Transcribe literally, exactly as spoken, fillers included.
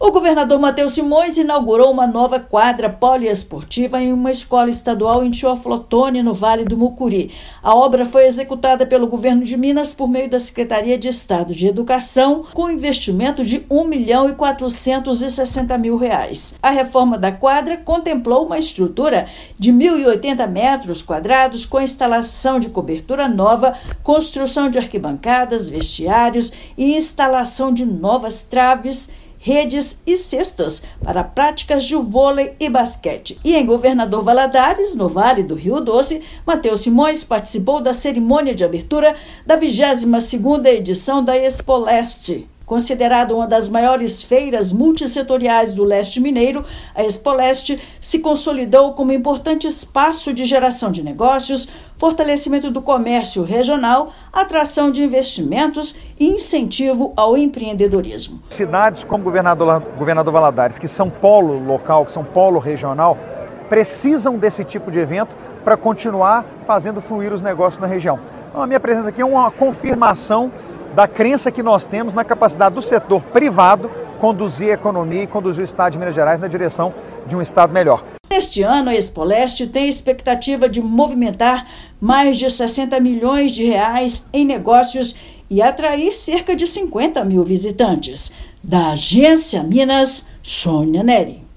O governador Matheus Simões inaugurou uma nova quadra poliesportiva em uma escola estadual em Teoflotone, no Vale do Mucuri. A obra foi executada pelo governo de Minas por meio da Secretaria de Estado de Educação, com investimento de um milhão e quatrocentos e sessenta mil reais. A reforma da quadra contemplou uma estrutura de mil e oitenta metros quadrados, com instalação de cobertura nova, construção de arquibancadas, vestiários e instalação de novas traves, redes e cestas para práticas de vôlei e basquete. E em Governador Valadares, no Vale do Rio Doce, Matheus Simões participou da cerimônia de abertura da vigésima segunda edição da Expoleste. Considerada uma das maiores feiras multissetoriais do leste mineiro, a Expoleste se consolidou como importante espaço de geração de negócios, fortalecimento do comércio regional, atração de investimentos e incentivo ao empreendedorismo. Cidades como Governador, Governador Valadares, que são polo local, que são polo regional, precisam desse tipo de evento para continuar fazendo fluir os negócios na região. Então, a minha presença aqui é uma confirmação da crença que nós temos na capacidade do setor privado conduzir a economia e conduzir o Estado de Minas Gerais na direção de um Estado melhor. Neste ano, a Expoleste tem expectativa de movimentar mais de sessenta milhões de reais em negócios e atrair cerca de cinquenta mil visitantes. Da Agência Minas, Sônia Neri.